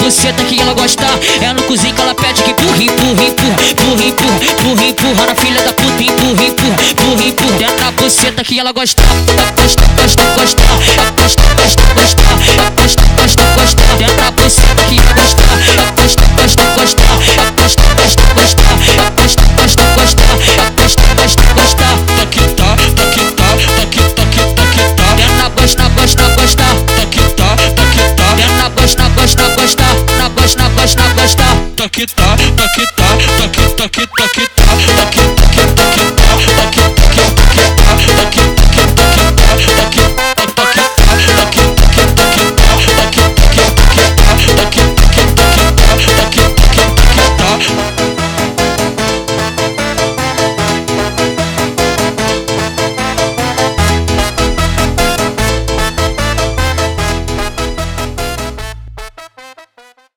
buceta que ela gosta. É no cozinho que ela pede que empurra, empurra, empurra, empurra, empurra, empurra, empurra na filha da puta, empurra, empurra, empurra, empurra. Dentro da buceta que ela gosta. Gosta, gosta, gosta, gosta, gosta, gosta, gosta, gosta, gosta. Dentro da buceta que ela gosta.